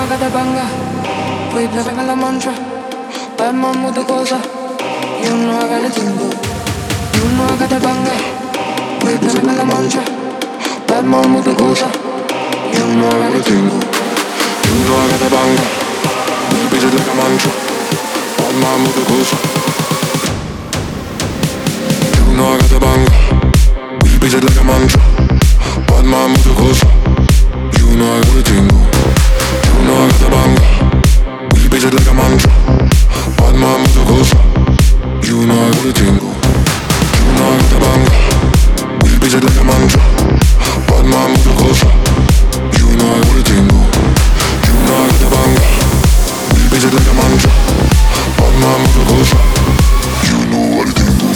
I got the banger. We play like a mantra. Bad man with the cosa. You know I got the tingle. You know I got the banger. We play like a mantra. Bad man with the cosa. You know I got the tingle. You know I got the banger. We beat it like a mantra. Bad man with the cosa. You know I got the banger. We beat it like a mantra. Bad man with the cosa. You know I got the tingle. You know I got the banger. We beat it like a mantra. Bad man with the cosa. You know I got the tingle. You know I got the banger. We beat it like a mantra. Bad man with the cosa. You know I got the tingle. You know I got the banger. We beat it like a mantra. Bad man with the cosa. You know I got the tingle.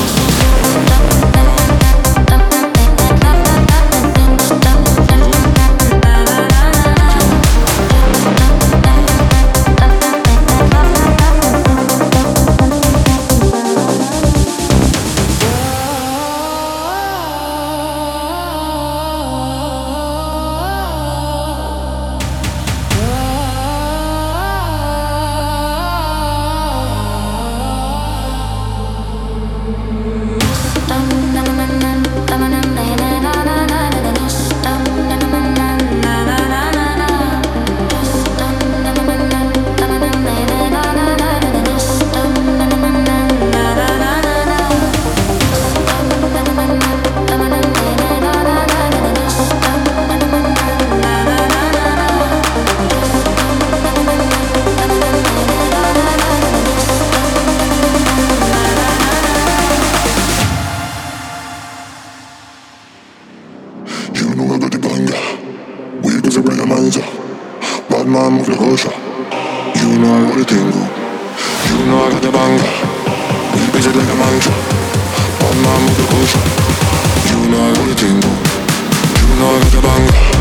Bad man move the cosa. You know I got the tingle. You know I got the banger. We beat it like a mantra. Bad man move the cosa. You know I got the tingle. You know I got the banger.